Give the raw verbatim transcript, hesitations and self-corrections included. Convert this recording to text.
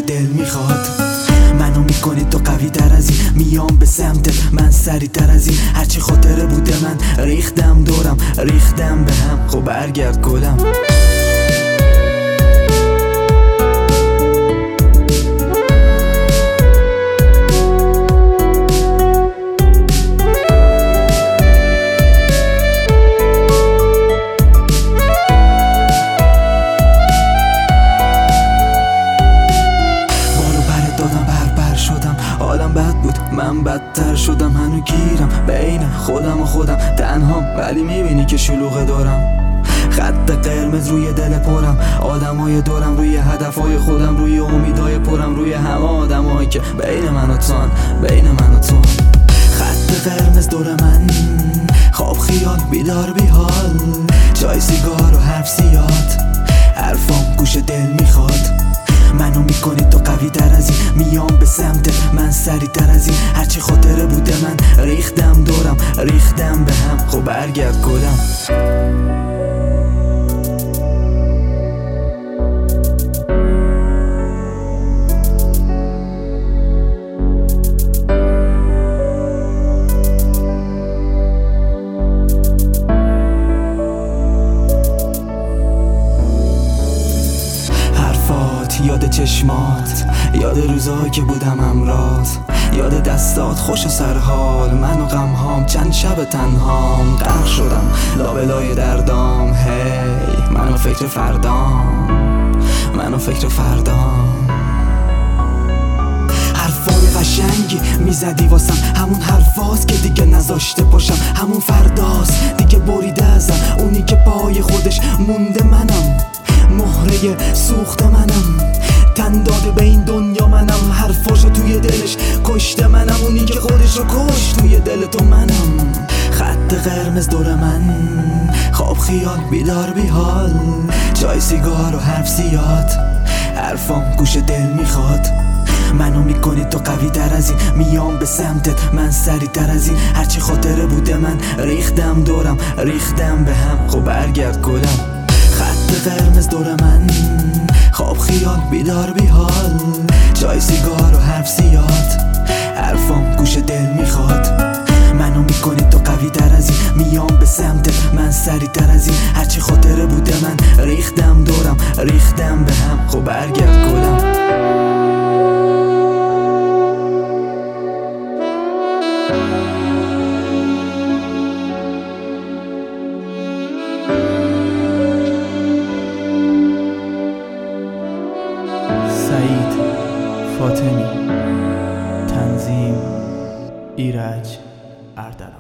دل میخواد. منو میکنی تو قوی تر از این، میام به سمتت من سری تر از این. هرچی خاطره بوده من ریختم دورم، ریختم به هم. خب برگرد گلم. حالم بد بود، من بدتر شدم، هنو گیرم بین خودم و خودم تنهام، ولی میبینی که شلوغ دارم. خط قرمز روی دل پرم، آدمای دورم روی هدفای خودم، روی امیدای پرم، روی همه آدمایی که بین من و تون، بین من و تون. خط قرمز دور من، خواب خیال بیدار بی حال، چای سیگار و حرف زیاد، حرفام گوش دل میخواد. منو میکنی تو قوی تر از این، میام به سمتت من سری تر از این. هرچی خاطره بوده من ریختم دورم، ریختم به هم. خب برگرد گلم. یاد چشمات، یاد روزایی که بودم امرات، یاد دستات خوش و سرحال، من و غمهام چند شب تنهام. غرق شدم لابلای دردام، هی من و فکر فردام، من و فکر فردام. حرفای قشنگی میزدی واسم، همون حرفاست که دیگه نذاشته باشم، همون فرداست دیگه بریده ازم، اونی که پای خودش مونده منم، مهره سوخت منم، تن داده به این دنیا منم، حرفاشو توی دلش کشته منم، اونی که خودش رو کشت توی دل تو منم. خط قرمز دور من، خواب خیال بیدار بی حال، چای سیگار و حرف زیاد، حرفام گوش دل میخواد. منو میکنی تو قوی تر از این، میام به سمتت من سری تر از این. هرچی خاطره بوده من ریختم دورم، ریختم به هم. خب برگرد گلم. خط قرمز دور من، خواب خیال بیدار بی حال، چای سیگار و حرف زیاد، حرفام گوش دل میخواد. منو میکنی تو قوی تر از این، میام به سمتت من سری تر از این. هرچی خاطره بوده من ریختم دورم، ریختم به هم. خب برگرد گلم. سعید فاطمی، تنظیم ایرج اردلان.